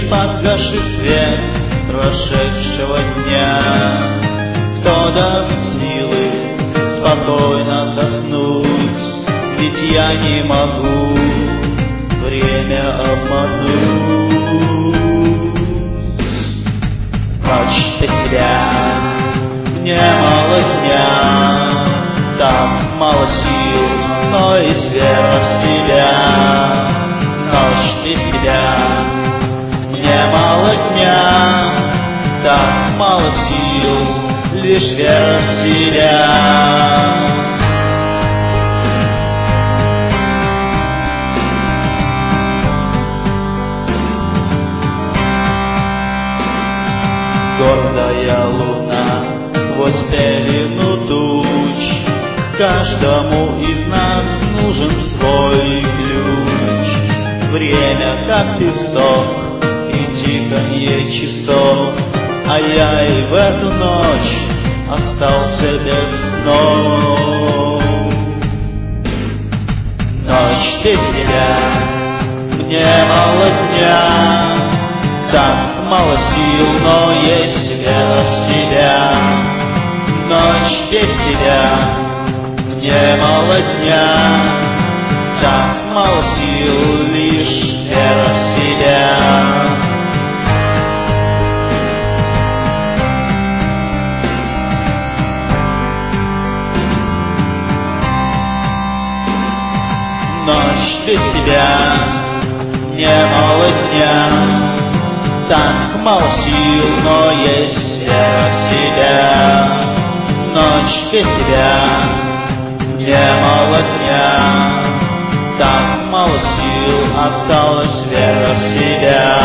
погасший свет прошедшего дня. Кто даст силы спокойно заснуть, ведь я не могу время обмануть. Ночь без тебя, мне мало дня, там мало сил, но и вера в себя. Ночь без тебя, мне мало дня, так мало сил, лишь вера в себя. Гордая луна сквозь пелену туч, каждому из нас нужен свой ключ. Время как песок и тиканье часов, а я и в эту ночь остался без снов. Ночь без тебя, мне мало дня, так мало сил, но есть вера в себя. Ночь без тебя, мне мало дня, так мало сил, лишь вера в себя. Ночь без тебя, мне мало дня, так мало сил, но есть вера в себя. Ночь без тебя, мне мало дня, так мало сил, осталась вера в себя.